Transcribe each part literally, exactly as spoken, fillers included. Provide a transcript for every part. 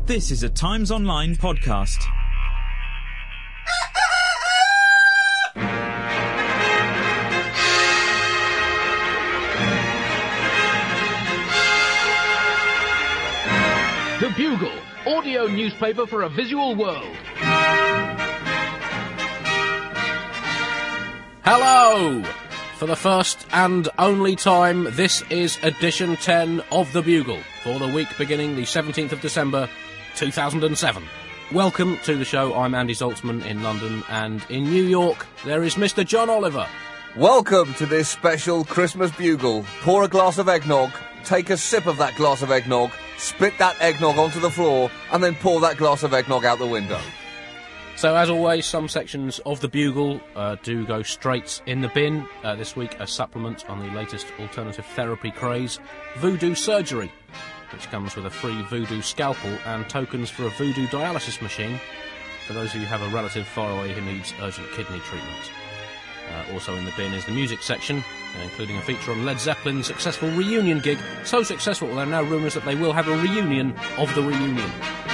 This is a Times Online podcast. The Bugle, audio newspaper for a visual world. Hello! For the first and only time, this is edition ten of The Bugle, for the week beginning the seventeenth of December, two thousand seven. Welcome to the show. I'm Andy Zaltzman in London, and in New York, there is Mister John Oliver. Welcome to this special Christmas Bugle. Pour a glass of eggnog, take a sip of that glass of eggnog, spit that eggnog onto the floor, and then pour that glass of eggnog out the window. So, as always, some sections of The Bugle uh, do go straight in the bin. Uh, this week, a supplement on the latest alternative therapy craze, voodoo surgery, which comes with a free voodoo scalpel and tokens for a voodoo dialysis machine for those of you who have a relative far away who needs urgent kidney treatment. Uh, also in the bin is the music section, uh, including a feature on Led Zeppelin's successful reunion gig. So successful, there are now rumours that they will have a reunion of the reunion.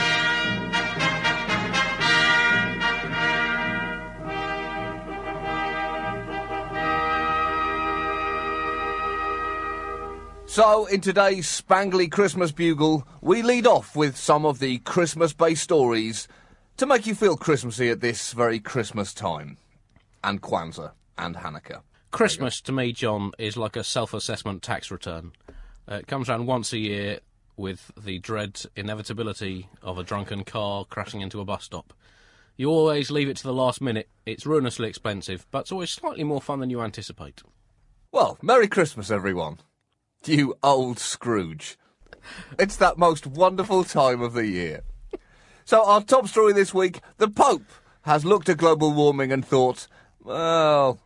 So, in today's spangly Christmas Bugle, we lead off with some of the Christmas-based stories to make you feel Christmassy at this very Christmas time. And Kwanzaa and Hanukkah. Christmas, to me, John, is like a self-assessment tax return. Uh, it comes around once a year with the dread inevitability of a drunken car crashing into a bus stop. You always leave it to the last minute. It's ruinously expensive, but it's always slightly more fun than you anticipate. Well, Merry Christmas, everyone. You old Scrooge. It's that most wonderful time of the year. So our top story this week, the Pope has looked at global warming and thought, well,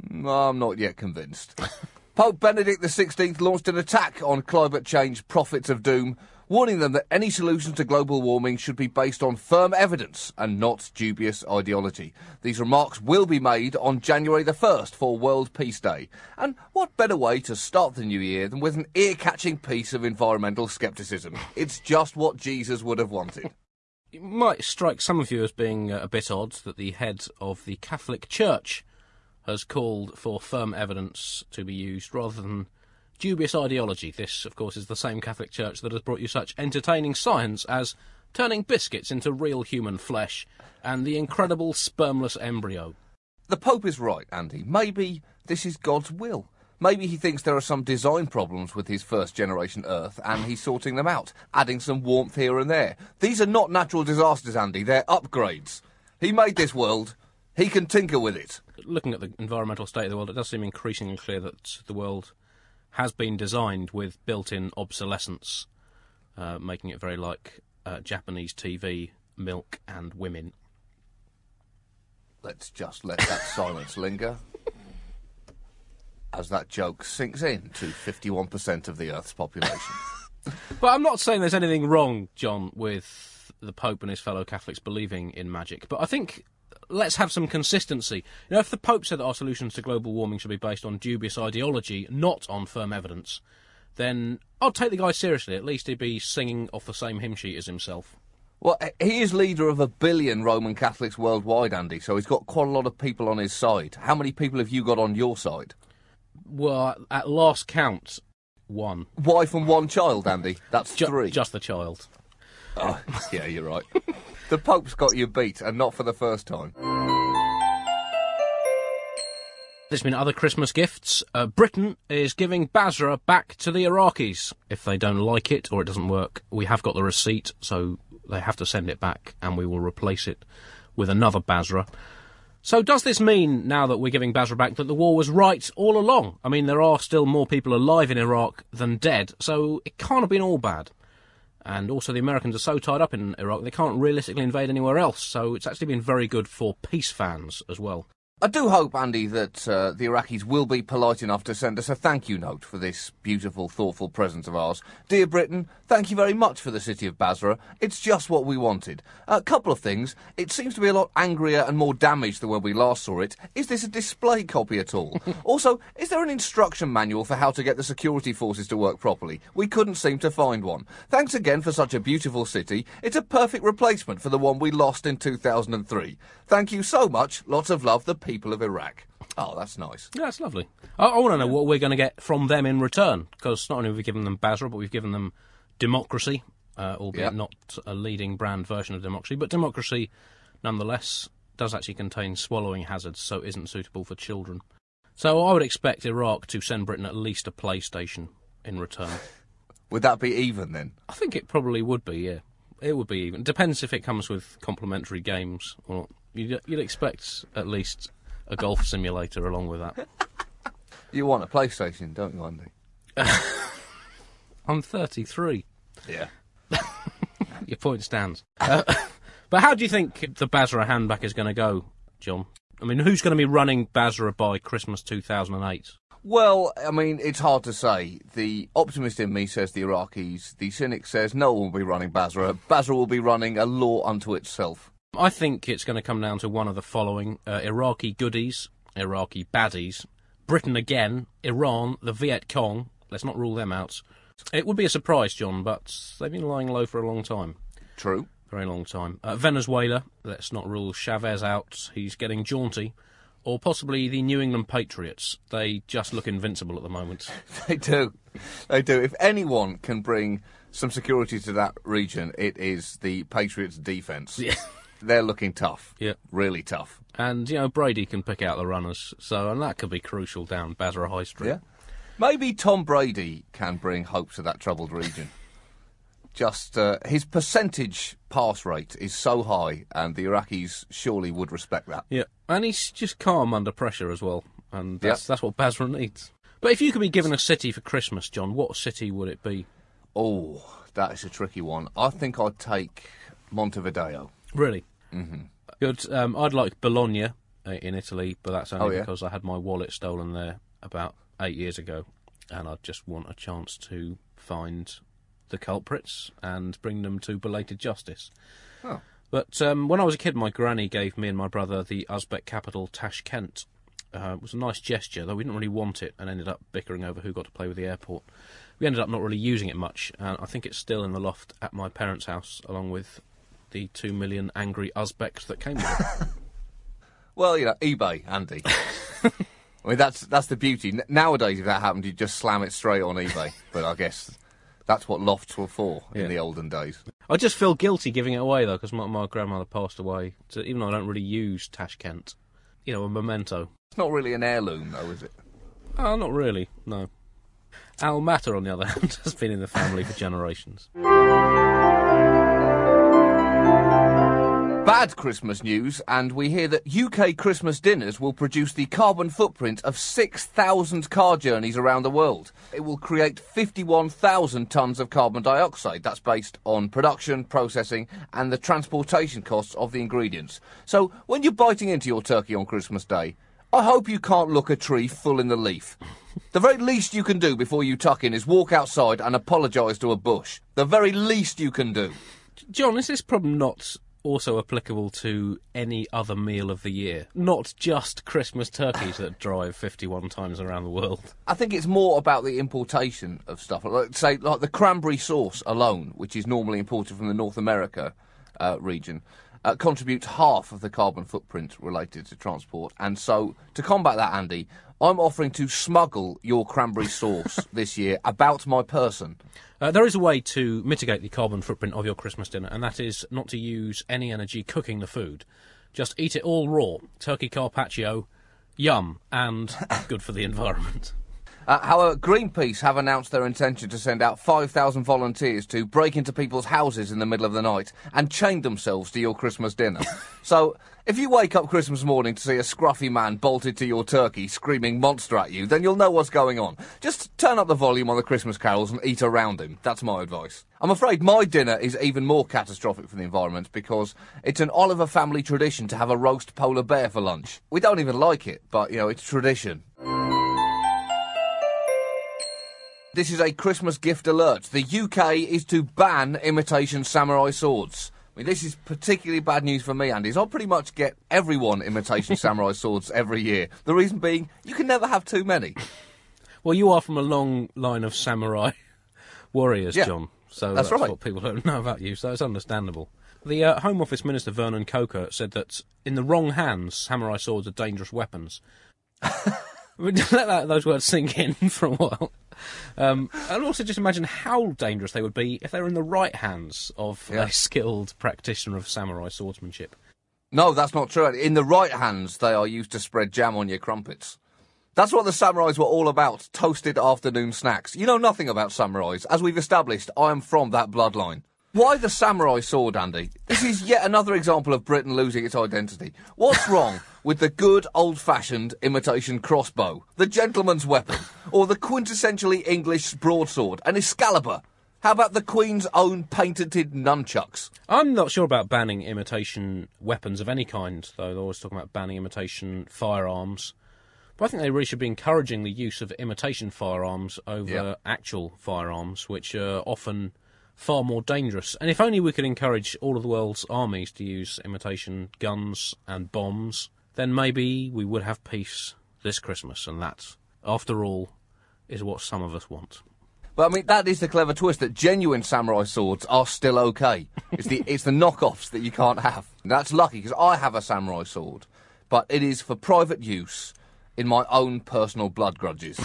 I'm not yet convinced. Pope Benedict the sixteenth launched an attack on climate change prophets of doom, warning them that any solutions to global warming should be based on firm evidence and not dubious ideology. These remarks will be made on January the first for World Peace Day. And what better way to start the new year than with an ear-catching piece of environmental scepticism? It's just what Jesus would have wanted. It might strike some of you as being a bit odd that the head of the Catholic Church has called for firm evidence to be used rather than dubious ideology. This, of course, is the same Catholic Church that has brought you such entertaining science as turning biscuits into real human flesh and the incredible spermless embryo. The Pope is right, Andy. Maybe this is God's will. Maybe he thinks there are some design problems with his first-generation Earth, and he's sorting them out, adding some warmth here and there. These are not natural disasters, Andy. They're upgrades. He made this world. He can tinker with it. Looking at the environmental state of the world, it does seem increasingly clear that the world has been designed with built-in obsolescence, uh, making it very like uh, Japanese T V, milk and women. Let's just let that silence linger as that joke sinks in to fifty-one percent of the Earth's population. But I'm not saying there's anything wrong, John, with the Pope and his fellow Catholics believing in magic, but I think let's have some consistency. You know, if the Pope said that our solutions to global warming should be based on dubious ideology, not on firm evidence, then I'd take the guy seriously. At least he'd be singing off the same hymn sheet as himself. Well, he is leader of a billion Roman Catholics worldwide, Andy, so he's got quite a lot of people on his side. How many people have you got on your side? Well, at last count, one. Wife and one child, Andy. That's Ju- three. Just the child. Oh, yeah, you're right. The Pope's got you beat, and not for the first time. There's been other Christmas gifts. Uh, Britain is giving Basra back to the Iraqis. If they don't like it or it doesn't work, we have got the receipt, so they have to send it back, and we will replace it with another Basra. So does this mean, now that we're giving Basra back, that the war was right all along? I mean, there are still more people alive in Iraq than dead, so it can't have been all bad. And also the Americans are so tied up in Iraq, they can't realistically invade anywhere else, so it's actually been very good for peace fans as well. I do hope, Andy, that uh, the Iraqis will be polite enough to send us a thank you note for this beautiful, thoughtful present of ours. Dear Britain, thank you very much for the city of Basra. It's just what we wanted. A couple of things. It seems to be a lot angrier and more damaged than when we last saw it. Is this a display copy at all? Also, is there an instruction manual for how to get the security forces to work properly? We couldn't seem to find one. Thanks again for such a beautiful city. It's a perfect replacement for the one we lost in two thousand three. Thank you so much. Lots of love, the people of Iraq. Oh, that's nice. Yeah, that's lovely. I, I want to know what we're going to get from them in return, because not only have we given them Basra, but we've given them democracy, uh, albeit Yep. not a leading brand version of democracy, but democracy, nonetheless, does actually contain swallowing hazards, so isn't suitable for children. So I would expect Iraq to send Britain at least a PlayStation in return. Would that be even, then? I think it probably would be, yeah. It would be even. Depends if it comes with complimentary games or not. You'd, you'd expect at least a golf simulator along with that. You want a PlayStation, don't you, Andy? I'm thirty-three. Yeah. Your point stands. Uh, but how do you think the Basra handback is going to go, John? I mean, who's going to be running Basra by Christmas two thousand eight? Well, I mean, it's hard to say. The optimist in me says the Iraqis. The cynic says no one will be running Basra. Basra will be running a law unto itself. I think it's going to come down to one of the following. Uh, Iraqi goodies, Iraqi baddies, Britain again, Iran, the Viet Cong. Let's not rule them out. It would be a surprise, John, but they've been lying low for a long time. True. Very long time. Uh, Venezuela, let's not rule Chavez out. He's getting jaunty. Or possibly the New England Patriots. They just look invincible at the moment. They do. They do. If anyone can bring some security to that region, it is the Patriots' defence. Yeah. They're looking tough. Yeah. Really tough. And, you know, Brady can pick out the runners. So, and that could be crucial down Basra High Street. Yeah. Maybe Tom Brady can bring hope to that troubled region. Just uh, his percentage pass rate is so high, and the Iraqis surely would respect that. Yeah, and he's just calm under pressure as well, and that's, Yep. that's what Basra needs. But if you could be given a city for Christmas, John, what city would it be? Oh, that is a tricky one. I think I'd take Montevideo. Really? Mm-hmm. Good. Um, I'd like Bologna uh, in Italy, but that's only Oh, yeah? because I had my wallet stolen there about eight years ago, and I just want a chance to find the culprits and bring them to belated justice. Oh. But um, when I was a kid, my granny gave me and my brother the Uzbek capital Tashkent. Uh, it was a nice gesture, though we didn't really want it and ended up bickering over who got to play with the airport. We ended up not really using it much, and I think it's still in the loft at my parents' house, along with the two million angry Uzbeks that came with it. Well, you know, eBay, Andy. I mean, that's that's the beauty. N- nowadays, if that happened, you'd just slam it straight on eBay. But I guess that's what lofts were for Yeah. in the olden days. I just feel guilty giving it away, though, because my, my grandmother passed away, so even though I don't really use Tashkent. You know, a memento. It's not really an heirloom, though, is it? Oh, not really, no. Almaty, on the other hand, has been in the family for generations. Bad Christmas news, and we hear that U K Christmas dinners will produce the carbon footprint of six thousand car journeys around the world. It will create fifty-one thousand tonnes of carbon dioxide. That's based on production, processing, and the transportation costs of the ingredients. So, when you're biting into your turkey on Christmas Day, I hope you can't look a tree full in the leaf. The very least you can do before you tuck in is walk outside and apologise to a bush. The very least you can do. John, is this problem not also applicable to any other meal of the year? Not just Christmas turkeys that drive fifty-one times around the world. I think it's more about the importation of stuff. Like, say, like the cranberry sauce alone, which is normally imported from the North America uh, region, uh, contributes half of the carbon footprint related to transport. And so, to combat that, Andy, I'm offering to smuggle your cranberry sauce this year about my person. Uh, there is a way to mitigate the carbon footprint of your Christmas dinner, and that is not to use any energy cooking the food. Just eat it all raw. Turkey carpaccio, yum, and good for the environment. Uh, however, Greenpeace have announced their intention to send out five thousand volunteers to break into people's houses in the middle of the night and chain themselves to your Christmas dinner. So, if you wake up Christmas morning to see a scruffy man bolted to your turkey screaming monster at you, then you'll know what's going on. Just turn up the volume on the Christmas carols and eat around him. That's my advice. I'm afraid my dinner is even more catastrophic for the environment because it's an Oliver family tradition to have a roast polar bear for lunch. We don't even like it, but, you know, it's tradition. This is a Christmas gift alert. The U K is to ban imitation samurai swords. I mean, this is particularly bad news for me, Andy, as I pretty much get everyone imitation samurai swords every year. The reason being, you can never have too many. Well, you are from a long line of samurai warriors, yeah, John. So that's, that's right. what people don't know about you, so it's understandable. The uh, Home Office Minister, Vernon Coker, said that in the wrong hands, samurai swords are dangerous weapons. Let that, those words sink in for a while. Um, and also just imagine how dangerous they would be if they were in the right hands of yeah. a skilled practitioner of samurai swordsmanship. No, that's not true. In the right hands, they are used to spread jam on your crumpets. That's what the samurais were all about, toasted afternoon snacks. You know nothing about samurais. As we've established, I am from that bloodline. Why the samurai sword, Andy? This is yet another example of Britain losing its identity. What's wrong with the good, old-fashioned imitation crossbow, the gentleman's weapon, or the quintessentially English broadsword, an Excalibur? How about the Queen's own patented nunchucks? I'm not sure about banning imitation weapons of any kind, though. They're always talking about banning imitation firearms. But I think they really should be encouraging the use of imitation firearms over yeah. actual firearms, which are often far more dangerous. And if only we could encourage all of the world's armies to use imitation guns and bombs, then maybe we would have peace this Christmas. And that, after all, is what some of us want. But I mean, that is the clever twist, that genuine samurai swords are still okay. It's the it's the knockoffs that you can't have. And that's lucky, because I have a samurai sword, but it is for private use in my own personal blood grudges.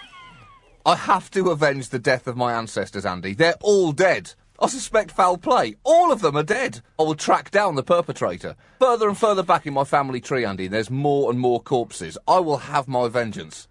I have to avenge the death of my ancestors, Andy. They're all dead. I suspect foul play. All of them are dead. I will track down the perpetrator. Further and further back in my family tree, Andy, there's more and more corpses. I will have my vengeance.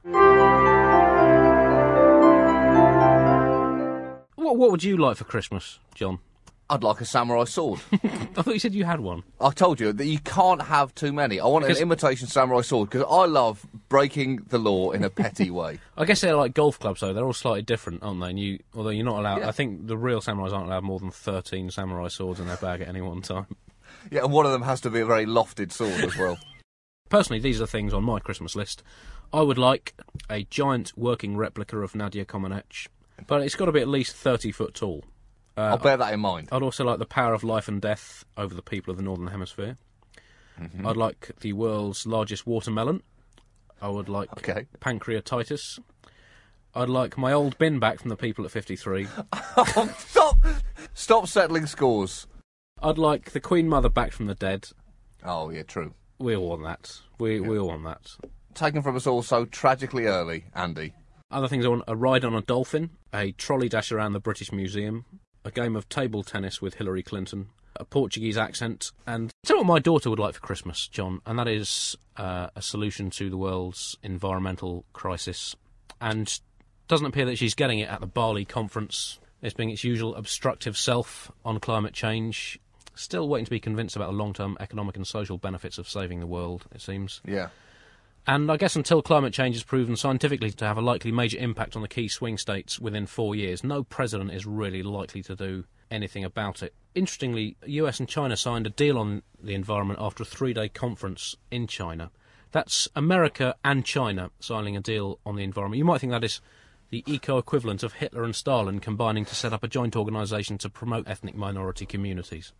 What, what would you like for Christmas, John? I'd like a samurai sword. I thought you said you had one. I told you that you can't have too many. I want Because- an imitation samurai sword because I love breaking the law in a petty way. I guess they're like golf clubs, though. They're all slightly different, aren't they? And you, although you're not allowed... Yeah. I think the real samurais aren't allowed more than thirteen samurai swords in their bag at any one time. Yeah, and one of them has to be a very lofted sword as well. Personally, these are things on my Christmas list. I would like a giant working replica of Nadia Comaneci, but it's got to be at least thirty foot tall. Uh, I'll bear that in mind. I'd also like the power of life and death over the people of the Northern Hemisphere. Mm-hmm. I'd like the world's largest watermelon. I would like okay. pancreatitis. I'd like my old bin back from the people at fifty-three. Oh, stop! Stop settling scores. I'd like the Queen Mother back from the dead. Oh, yeah, true. We all want that. We, yeah. we all want that. Taken from us all so tragically early, Andy. Other things I want: a ride on a dolphin, a trolley dash around the British Museum, a game of table tennis with Hillary Clinton, a Portuguese accent, and tell you what my daughter would like for Christmas, John, and that is uh, a solution to the world's environmental crisis. And doesn't appear that she's getting it at the Bali conference. It's being its usual obstructive self on climate change. Still waiting to be convinced about the long-term economic and social benefits of saving the world, it seems. Yeah. And I guess until climate change is proven scientifically to have a likely major impact on the key swing states within four years, no president is really likely to do anything about it. Interestingly, U S and China signed a deal on the environment after a three-day conference in China. That's America and China signing a deal on the environment. You might think that is the eco-equivalent of Hitler and Stalin combining to set up a joint organisation to promote ethnic minority communities.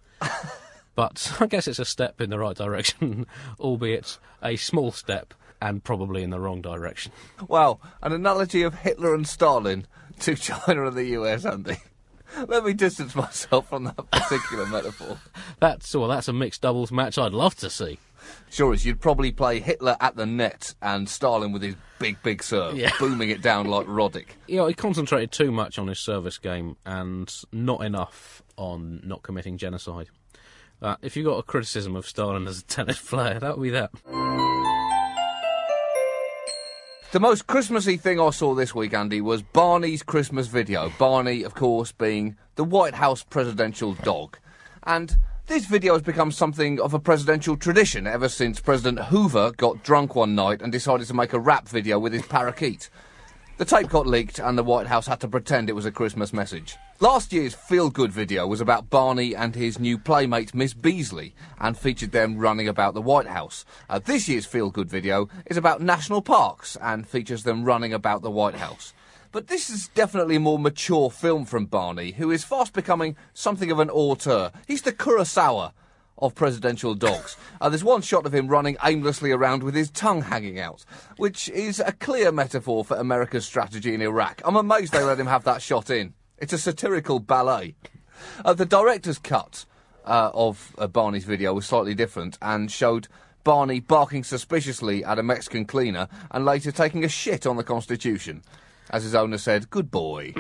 But I guess it's a step in the right direction, albeit a small step, and probably in the wrong direction. Wow, an analogy of Hitler and Stalin to China and the U S, Andy. Let me distance myself from that particular metaphor. That's well, that's a mixed doubles match I'd love to see. Sure is, you'd probably play Hitler at the net and Stalin with his big, big serve, Yeah. booming it down like Roddick. You know, he concentrated too much on his service game and not enough on not committing genocide. Uh, if you got a criticism of Stalin as a tennis player, that would be that. The most Christmassy thing I saw this week, Andy, was Barney's Christmas video. Barney, of course, being the White House presidential dog. And this video has become something of a presidential tradition ever since President Hoover got drunk one night and decided to make a rap video with his parakeet. The tape got leaked and the White House had to pretend it was a Christmas message. Last year's feel-good video was about Barney and his new playmate Miss Beasley and featured them running about the White House. Uh, this year's feel-good video is about national parks and features them running about the White House. But this is definitely a more mature film from Barney, who is fast becoming something of an auteur. He's the Kurosawa of presidential dogs. Uh, there's one shot of him running aimlessly around with his tongue hanging out, which is a clear metaphor for America's strategy in Iraq. I'm amazed they let him have that shot in. It's a satirical ballet. Uh, the director's cut uh, of uh, Barney's video was slightly different and showed Barney barking suspiciously at a Mexican cleaner and later taking a shit on the Constitution. As his owner said, good boy,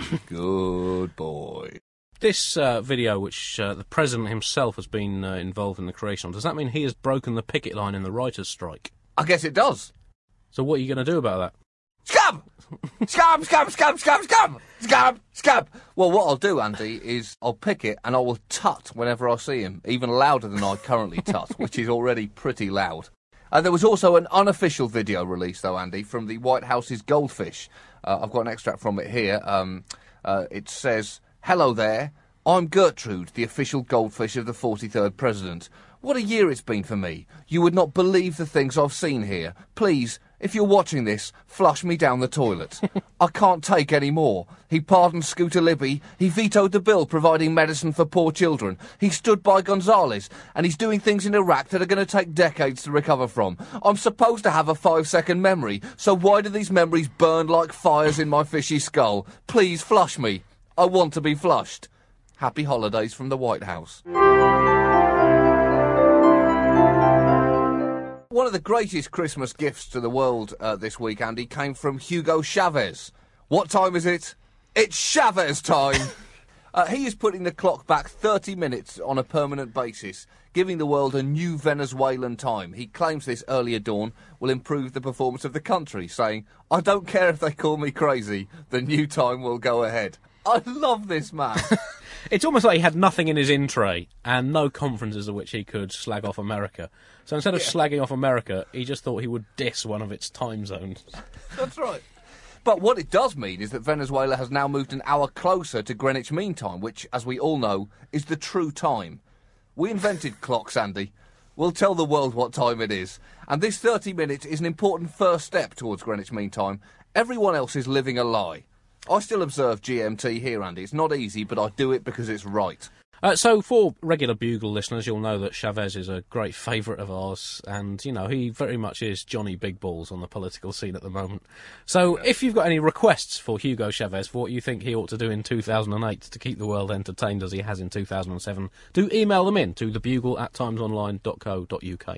good boy. This uh, video, which uh, the President himself has been uh, involved in the creation of, does that mean he has broken the picket line in the writers' strike? I guess it does. So what are you going to do about that? Scab! Scab, scab, scab, scab, scab! Scab, scab! Well, what I'll do, Andy, is I'll pick it and I will tut whenever I see him, even louder than I currently tut, which is already pretty loud. Uh, there was also an unofficial video released, though, Andy, from the White House's goldfish. Uh, I've got an extract from it here. Um, uh, it says, "Hello there, I'm Gertrude, the official goldfish of the forty-third President. What a year it's been for me. You would not believe the things I've seen here. Please, if you're watching this, flush me down the toilet. I can't take any more. He pardoned Scooter Libby. He vetoed the bill providing medicine for poor children. He stood by Gonzales. And he's doing things in Iraq that are going to take decades to recover from. I'm supposed to have a five-second memory, so why do these memories burn like fires in my fishy skull? Please flush me. I want to be flushed. Happy holidays from the White House." One of the greatest Christmas gifts to the world uh, this week, Andy, came from Hugo Chavez. What time is it? It's Chavez time! uh, he is putting the clock back thirty minutes on a permanent basis, giving the world a new Venezuelan time. He claims this earlier dawn will improve the performance of the country, saying, "I don't care if they call me crazy, the new time will go ahead." I love this man. It's almost like he had nothing in his in tray and no conferences at which he could slag off America. So instead of yeah. slagging off America, he just thought he would diss one of its time zones. That's right. But what it does mean is that Venezuela has now moved an hour closer to Greenwich Mean Time, which, as we all know, is the true time. We invented clocks, Andy. We'll tell the world what time it is. And this thirty minutes is an important first step towards Greenwich Mean Time. Everyone else is living a lie. I still observe G M T here, Andy. It's not easy, but I do it because it's right. Uh, so, for regular Bugle listeners, you'll know that Chavez is a great favourite of ours, and, you know, he very much is Johnny Big Balls on the political scene at the moment. So, if you've got any requests for Hugo Chavez for what you think he ought to do in two thousand eight to keep the world entertained as he has in two thousand seven, do email them in to thebugle at timesonline dot co dot uk.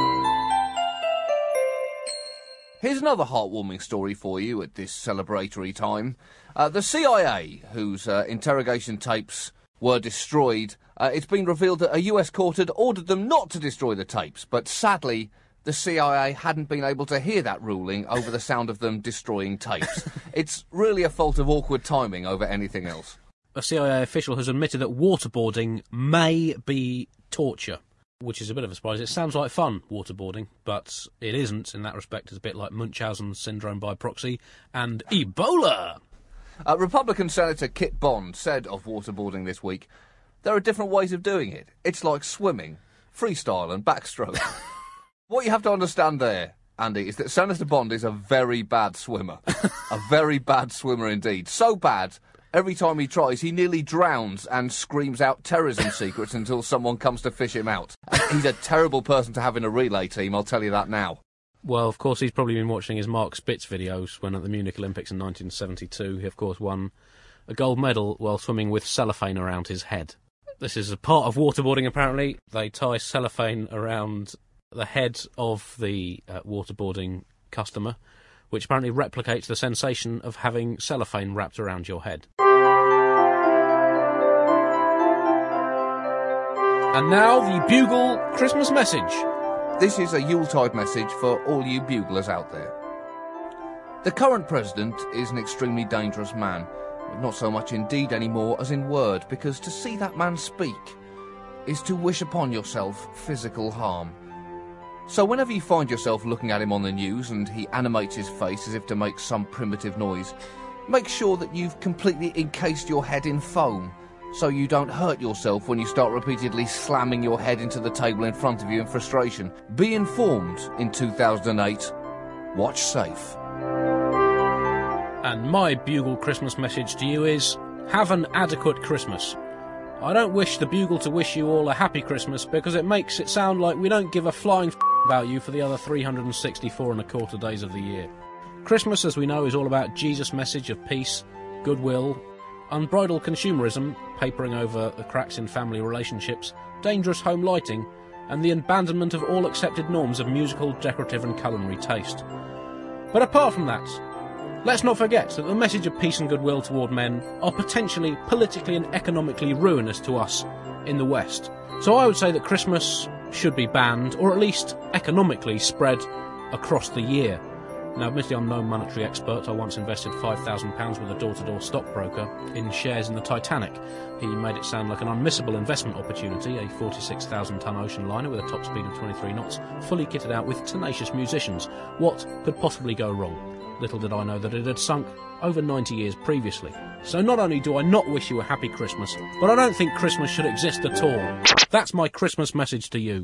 Here's another heartwarming story for you at this celebratory time. Uh, the C I A, whose uh, interrogation tapes were destroyed, uh, it's been revealed that a U S court had ordered them not to destroy the tapes, but sadly, the C I A hadn't been able to hear that ruling over the sound of them destroying tapes. It's really a fault of awkward timing over anything else. A C I A official has admitted that waterboarding may be torture, which is a bit of a surprise. It sounds like fun, waterboarding, but it isn't in that respect. It's a bit like Munchausen syndrome by proxy and Ebola. Uh, Republican Senator Kit Bond said of waterboarding this week, "There are different ways of doing it. It's like swimming, freestyle and backstroke." What you have to understand there, Andy, is that Senator Bond is a very bad swimmer. A very bad swimmer indeed. So bad, every time he tries, he nearly drowns and screams out terrorism secrets until someone comes to fish him out. He's a terrible person to have in a relay team, I'll tell you that now. Well, of course, he's probably been watching his Mark Spitz videos when at the Munich Olympics in nineteen seventy-two he, of course, won a gold medal while swimming with cellophane around his head. This is a part of waterboarding, apparently. They tie cellophane around the head of the uh, waterboarding customer, which apparently replicates the sensation of having cellophane wrapped around your head. And now, the Bugle Christmas message. This is a Yuletide message for all you buglers out there. The current president is an extremely dangerous man, not so much in deed anymore as in word, because to see that man speak is to wish upon yourself physical harm. So whenever you find yourself looking at him on the news and he animates his face as if to make some primitive noise, make sure that you've completely encased your head in foam, so you don't hurt yourself when you start repeatedly slamming your head into the table in front of you in frustration. Be informed in two thousand eight. Watch safe. And my Bugle Christmas message to you is, have an adequate Christmas. I don't wish the Bugle to wish you all a happy Christmas because it makes it sound like we don't give a flying f*** about you for the other three hundred sixty-four and a quarter days of the year. Christmas, as we know, is all about Jesus' message of peace, goodwill, unbridled consumerism, papering over the cracks in family relationships, dangerous home lighting, and the abandonment of all accepted norms of musical, decorative and culinary taste. But apart from that, let's not forget that the message of peace and goodwill toward men are potentially politically and economically ruinous to us in the West. So I would say that Christmas should be banned, or at least economically spread across the year. Now, admittedly, I'm no monetary expert. I once invested five thousand pounds with a door-to-door stockbroker in shares in the Titanic. He made it sound like an unmissable investment opportunity, a forty-six thousand tonne ocean liner with a top speed of twenty-three knots, fully kitted out with tenacious musicians. What could possibly go wrong? Little did I know that it had sunk over ninety years previously. So not only do I not wish you a happy Christmas, but I don't think Christmas should exist at all. That's my Christmas message to you.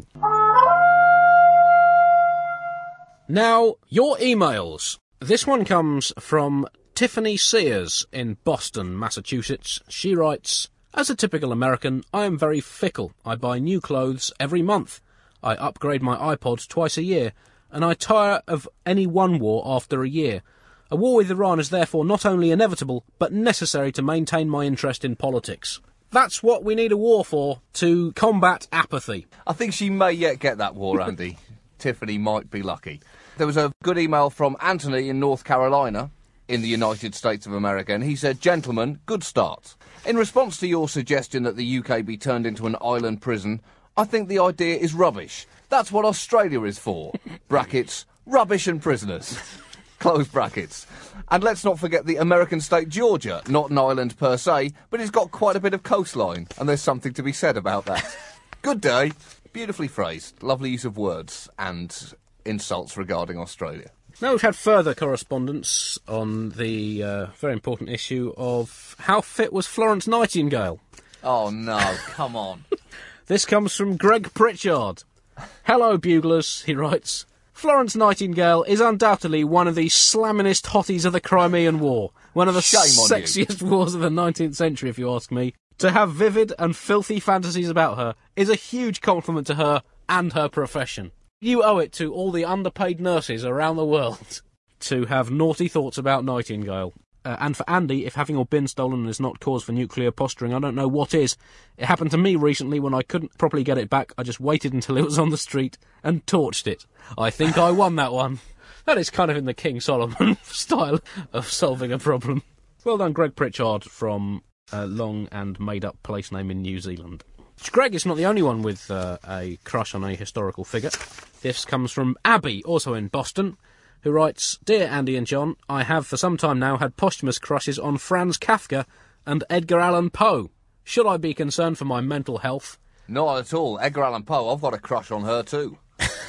Now, your emails. This one comes from Tiffany Sears in Boston, Massachusetts. She writes, as a typical American, I am very fickle. I buy new clothes every month. I upgrade my iPod twice a year, and I tire of any one war after a year. A war with Iran is therefore not only inevitable, but necessary to maintain my interest in politics. That's what we need a war for, to combat apathy. I think she may yet get that war, Andy. Tiffany might be lucky. There was a good email from Anthony in North Carolina, in the United States of America, and he said, gentlemen, good start. In response to your suggestion that the U K be turned into an island prison, I think the idea is rubbish. That's what Australia is for. Brackets, rubbish and prisoners. Close brackets. And let's not forget the American state Georgia, not an island per se, but it's got quite a bit of coastline, and there's something to be said about that. Good day. Beautifully phrased. Lovely use of words and insults regarding Australia. Now we've had further correspondence on the uh, very important issue of how fit was Florence Nightingale. Oh no, come on. This comes from Greg Pritchard. Hello, buglers, he writes. Florence Nightingale is undoubtedly one of the slamminest hotties of the Crimean War. One of the Shame on sexiest wars of the nineteenth century, if you ask me. To have vivid and filthy fantasies about her is a huge compliment to her and her profession. You owe it to all the underpaid nurses around the world to have naughty thoughts about Nightingale. Uh, and for Andy, if having your bin stolen is not cause for nuclear posturing, I don't know what is. It happened to me recently when I couldn't properly get it back. I just waited until it was on the street and torched it. I think I won that one. That is kind of in the King Solomon style of solving a problem. Well done, Greg Pritchard from a long and made-up place name in New Zealand. Greg is not the only one with uh, a crush on a historical figure. This comes from Abby, also in Boston, who writes, Dear Andy and John, I have for some time now had posthumous crushes on Franz Kafka and Edgar Allan Poe. Should I be concerned for my mental health? Not at all. Edgar Allan Poe, I've got a crush on her too.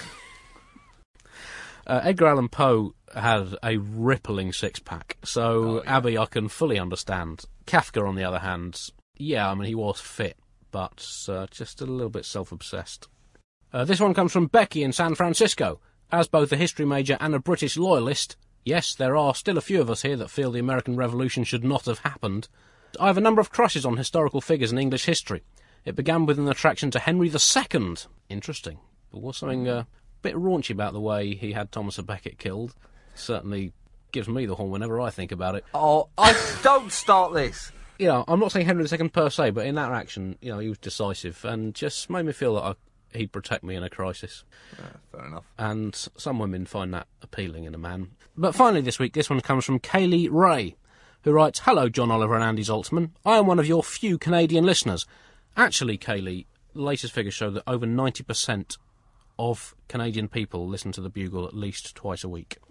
uh, Edgar Allan Poe had a rippling six-pack, so oh, yeah. Abby I can fully understand. Kafka, on the other hand, yeah, I mean, he was fit, but uh, just a little bit self-obsessed. Uh, this one comes from Becky in San Francisco. As both a history major and a British loyalist, yes, there are still a few of us here that feel the American Revolution should not have happened, I have a number of crushes on historical figures in English history. It began with an attraction to Henry the Second. Interesting. There was something uh, a bit raunchy about the way he had Thomas à Becket killed. Certainly gives me the horn whenever I think about it. Oh, I don't start this. You know, I'm not saying Henry the Second per se, but in that action, you know, he was decisive and just made me feel that I, he'd protect me in a crisis. Yeah, fair enough. And some women find that appealing in a man. But finally this week, this one comes from Kaylee Ray, who writes, Hello, John Oliver and Andy Zaltzman. I am one of your few Canadian listeners. Actually, Kaylee, the latest figures show that over ninety percent of Canadian people listen to the Bugle at least twice a week.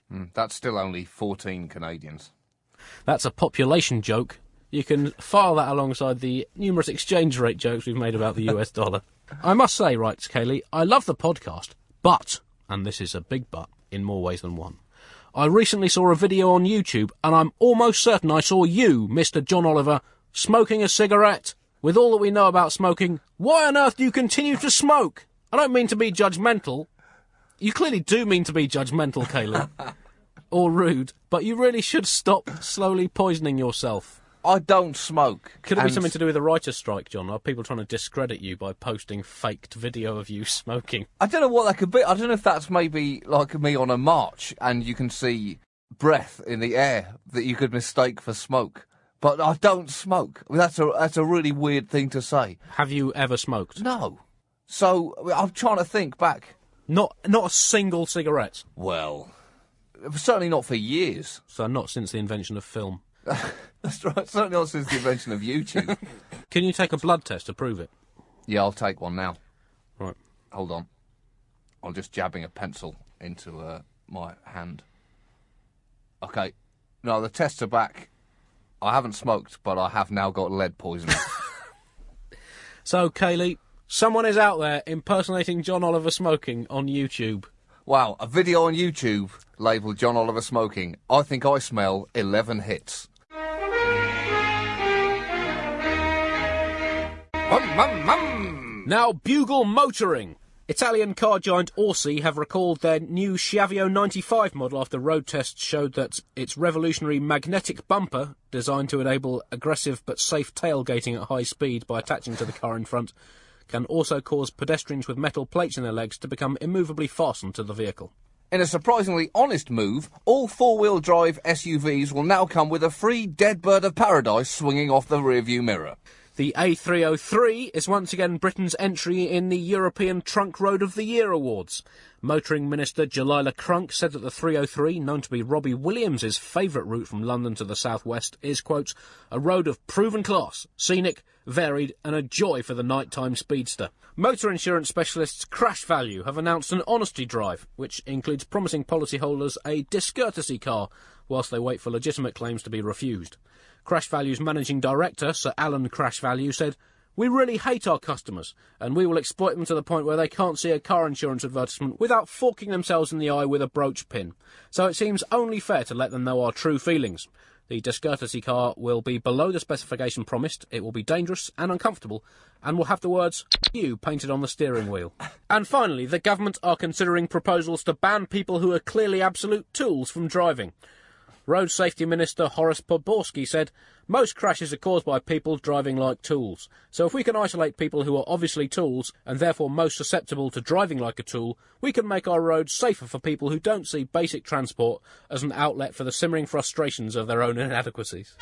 Mm, that's still only fourteen Canadians. That's a population joke. You can file that alongside the numerous exchange rate jokes we've made about the U S dollar. I must say, writes Kaylee, I love the podcast, but, and this is a big but, in more ways than one, I recently saw a video on YouTube, and I'm almost certain I saw you, Mister John Oliver, smoking a cigarette. With all that we know about smoking, why on earth do you continue to smoke? I don't mean to be judgmental. You clearly do mean to be judgmental, Kaylee. Or rude, but you really should stop slowly poisoning yourself. I don't smoke. Could it and be something to do with the writer's strike, John? Are people trying to discredit you by posting faked video of you smoking? I don't know what that could be. I don't know if that's maybe like me on a march and you can see breath in the air that you could mistake for smoke. But I don't smoke. I mean, that's a that's a really weird thing to say. Have you ever smoked? No. So I'm trying to think back. Not not a single cigarette? Well, certainly not for years. So not since the invention of film? That's right. Certainly not since the invention of YouTube. Can you take a blood test to prove it? Yeah, I'll take one now. Right. Hold on. I'm just jabbing a pencil into uh, my hand. Okay. No, the tests are back. I haven't smoked, but I have now got lead poisoning. So, Kaylee, someone is out there impersonating John Oliver smoking on YouTube. Wow, a video on YouTube labelled John Oliver smoking. I think I smell eleven hits. Mum, mum, mum. Now, bugle motoring. Italian car giant Orsi have recalled their new Schiavio ninety-five model after road tests showed that its revolutionary magnetic bumper, designed to enable aggressive but safe tailgating at high speed by attaching to the car in front, can also cause pedestrians with metal plates in their legs to become immovably fastened to the vehicle. In a surprisingly honest move, all four-wheel drive S U Vs will now come with a free dead bird of paradise swinging off the rearview mirror. The A three oh three is once again Britain's entry in the European Trunk Road of the Year Awards. Motoring Minister Jalila Crunk said that the three oh three, known to be Robbie Williams' favourite route from London to the southwest, is, quote, a road of proven class, scenic, varied and a joy for the nighttime speedster. Motor insurance specialists Crash Value have announced an honesty drive, which includes promising policyholders a discourtesy car whilst they wait for legitimate claims to be refused. Crash Value's managing director, Sir Alan Crash Value, said, "We really hate our customers, and we will exploit them to the point where they can't see a car insurance advertisement without forking themselves in the eye with a brooch pin. So it seems only fair to let them know our true feelings. The discourtesy car will be below the specification promised, it will be dangerous and uncomfortable, and will have the words you painted on the steering wheel." And finally, the government are considering proposals to ban people who are clearly absolute tools from driving. Road Safety Minister Horace Podborski said, "Most crashes are caused by people driving like tools. So if we can isolate people who are obviously tools, and therefore most susceptible to driving like a tool, we can make our roads safer for people who don't see basic transport as an outlet for the simmering frustrations of their own inadequacies."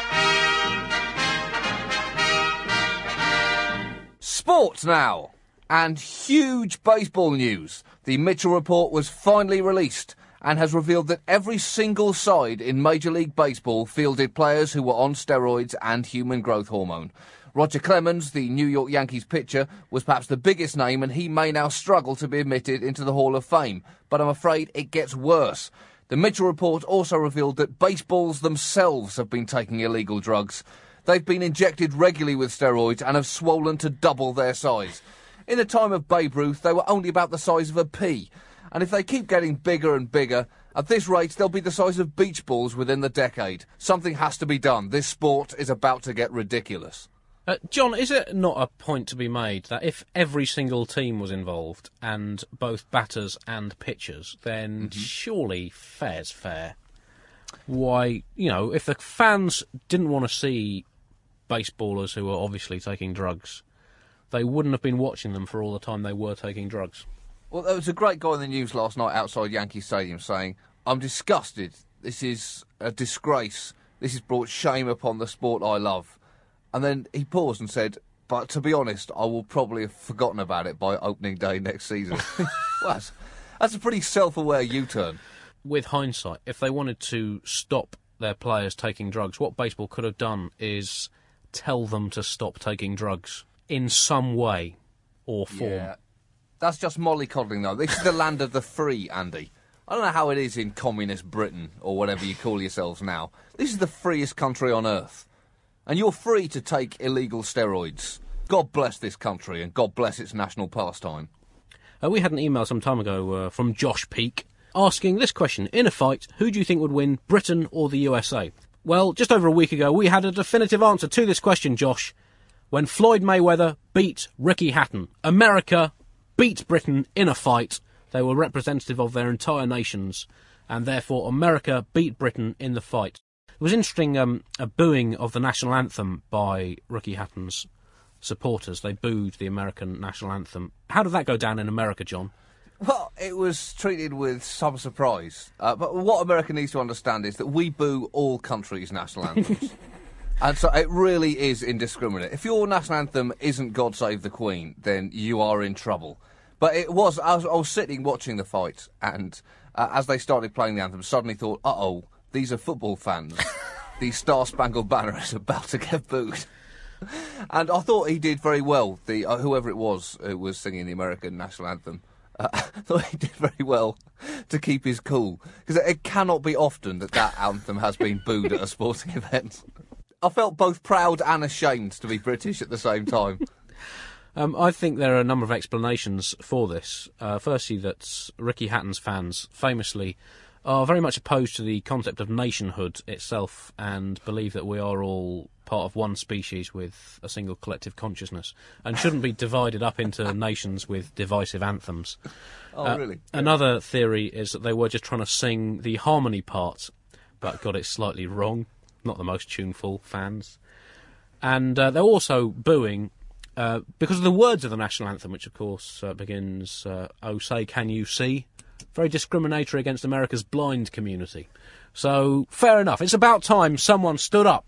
Sports now! And huge baseball news. The Mitchell Report was finally released and has revealed that every single side in Major League Baseball fielded players who were on steroids and human growth hormone. Roger Clemens, the New York Yankees pitcher, was perhaps the biggest name, and he may now struggle to be admitted into the Hall of Fame. But I'm afraid it gets worse. The Mitchell Report also revealed that baseballs themselves have been taking illegal drugs. They've been injected regularly with steroids and have swollen to double their size. In the time of Babe Ruth, they were only about the size of a pea. And if they keep getting bigger and bigger, at this rate they'll be the size of beach balls within the decade. Something has to be done. This sport is about to get ridiculous. Uh, John, is it not a point to be made that if every single team was involved, and both batters and pitchers, then mm-hmm. surely fair's fair? Why, you know, if the fans didn't want to see baseballers who were obviously taking drugs, they wouldn't have been watching them for all the time they were taking drugs. Well, there was a great guy in the news last night outside Yankee Stadium saying, "I'm disgusted. This is a disgrace. This has brought shame upon the sport I love." And then he paused and said, "But to be honest, I will probably have forgotten about it by opening day next season." Well, that's, that's a pretty self-aware U-turn. With hindsight, if they wanted to stop their players taking drugs, what baseball could have done is tell them to stop taking drugs in some way or form. Yeah. That's just mollycoddling, though. This is the land of the free, Andy. I don't know how it is in communist Britain, or whatever you call yourselves now. This is the freest country on earth. And you're free to take illegal steroids. God bless this country, and God bless its national pastime. Uh, we had an email some time ago uh, from Josh Peake asking this question. In a fight, who do you think would win, Britain or the U S A? Well, just over a week ago, we had a definitive answer to this question, Josh, when Floyd Mayweather beat Ricky Hatton. America beat Britain in a fight. They were representative of their entire nations, and therefore America beat Britain in the fight. It was interesting, um, a booing of the national anthem by Ricky Hatton's supporters. They booed the American national anthem. How did that go down in America, John? Well, it was treated with some surprise. Uh, but what America needs to understand is that we boo all countries' national anthems. And so it really is indiscriminate. If your national anthem isn't God Save the Queen, then you are in trouble. But it was, I was, I was sitting watching the fight, and uh, as they started playing the anthem, suddenly thought, uh-oh, these are football fans. The Star Spangled Banner is about to get booed. And I thought he did very well, the uh, whoever it was who was singing the American national anthem. Uh, I thought he did very well to keep his cool. Because it cannot be often that that anthem has been booed at a sporting event. I felt both proud and ashamed to be British at the same time. Um, I think there are a number of explanations for this. Uh, firstly, that Ricky Hatton's fans famously are very much opposed to the concept of nationhood itself and believe that we are all part of one species with a single collective consciousness and shouldn't be divided up into nations with divisive anthems. Oh, uh, really? Another theory is that they were just trying to sing the harmony part, but got it slightly wrong. Not the most tuneful fans. And uh, they're also booing uh, because of the words of the national anthem, which, of course, uh, begins, uh, "Oh, say, can you see?" Very discriminatory against America's blind community. So, fair enough. It's about time someone stood up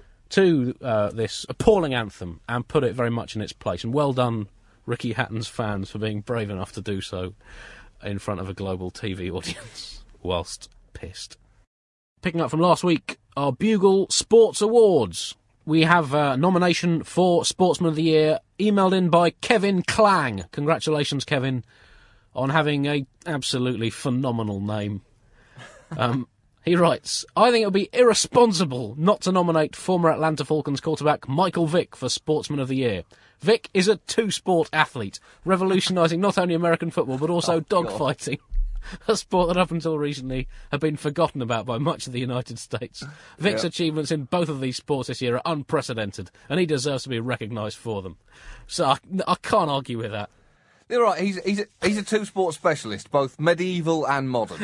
to uh, this appalling anthem and put it very much in its place. And well done, Ricky Hatton's fans, for being brave enough to do so in front of a global T V audience, whilst pissed. Picking up from last week, our Bugle Sports Awards. We have a nomination for Sportsman of the Year, emailed in by Kevin Clang. Congratulations, Kevin, on having a absolutely phenomenal name. Um, he writes, I think it would be irresponsible not to nominate former Atlanta Falcons quarterback Michael Vick for Sportsman of the Year. Vick is a two-sport athlete, revolutionising not only American football but also oh, dogfighting, a sport that up until recently had been forgotten about by much of the United States. Vick's yeah. achievements in both of these sports this year are unprecedented, and he deserves to be recognised for them. So I, I can't argue with that. You're right, he's, he's, a, he's a two-sport specialist, both medieval and modern.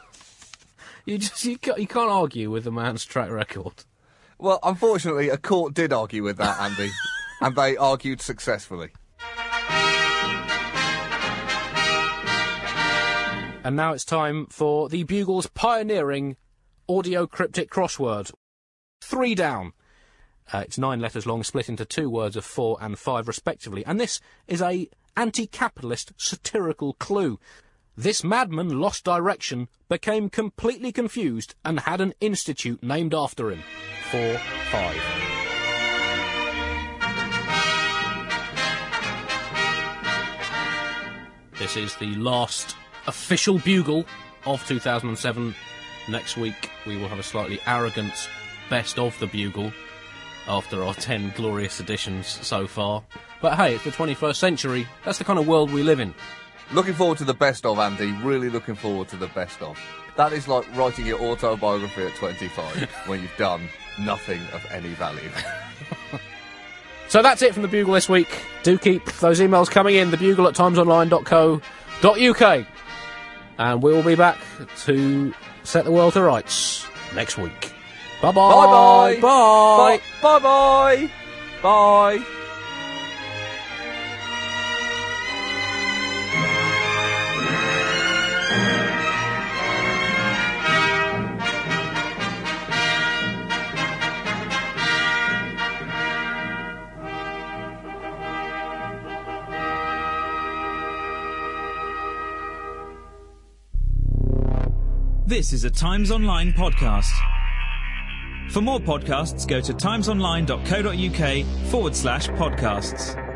You just you can't, you can't argue with the man's track record. Well, unfortunately, a court did argue with that, Andy, and they argued successfully. And now it's time for the Bugle's pioneering audio cryptic crossword. Three down. Uh, it's nine letters long, split into two words of four and five, respectively. And this is a anti-capitalist satirical clue. This madman lost direction, became completely confused, and had an institute named after him. Four, five. This is the last official Bugle of two thousand seven. Next week we will have a slightly arrogant best of the Bugle after our ten glorious editions so far. But hey, it's the twenty-first century. That's the kind of world we live in. Looking forward to the best of, Andy. Really looking forward to the best of. That is like writing your autobiography at twenty-five when you've done nothing of any value. So that's it from the Bugle this week. Do keep those emails coming in, thebugle at timesonline dot co dot uk. And we will be back to set the world to rights next week. Bye-bye. Bye-bye. Bye. Bye-bye. Bye. This is a Times Online podcast. For more podcasts, go to timesonline dot co dot uk forward slash podcasts.